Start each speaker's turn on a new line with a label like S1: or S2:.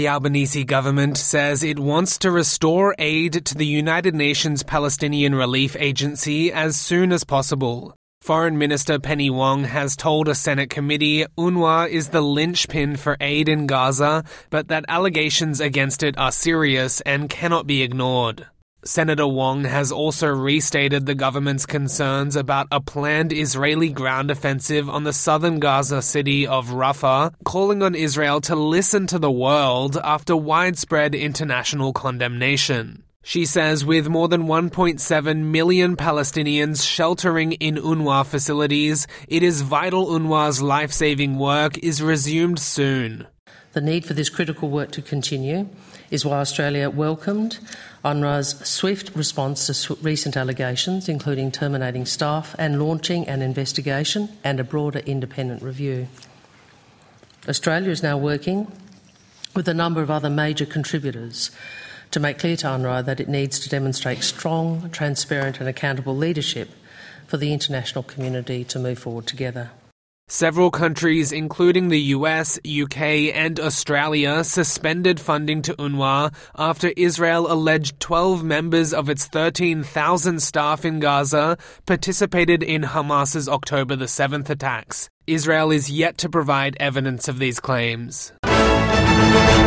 S1: The Albanese government says it wants to restore aid to the United Nations Palestinian Relief Agency as soon as possible. Foreign Minister Penny Wong has told a Senate committee UNRWA is the linchpin for aid in Gaza, but that allegations against it are serious and cannot be ignored. Senator Wong has also restated the government's concerns about a planned Israeli ground offensive on the southern Gaza city of Rafah, calling on Israel to listen to the world after widespread international condemnation. She says with more than 1.7 million Palestinians sheltering in UNRWA facilities, it is vital UNRWA's life-saving work is resumed soon.
S2: The need for this critical work to continue is why Australia welcomed UNRWA's swift response to recent allegations, including terminating staff and launching an investigation and a broader independent review. Australia is now working with a number of other major contributors to make clear to UNRWA that it needs to demonstrate strong, transparent and accountable leadership for the international community to move forward together.
S1: Several countries, including the US, UK and Australia, suspended funding to UNRWA after Israel alleged 12 members of its 13,000 staff in Gaza participated in Hamas's October the 7th attacks. Israel is yet to provide evidence of these claims.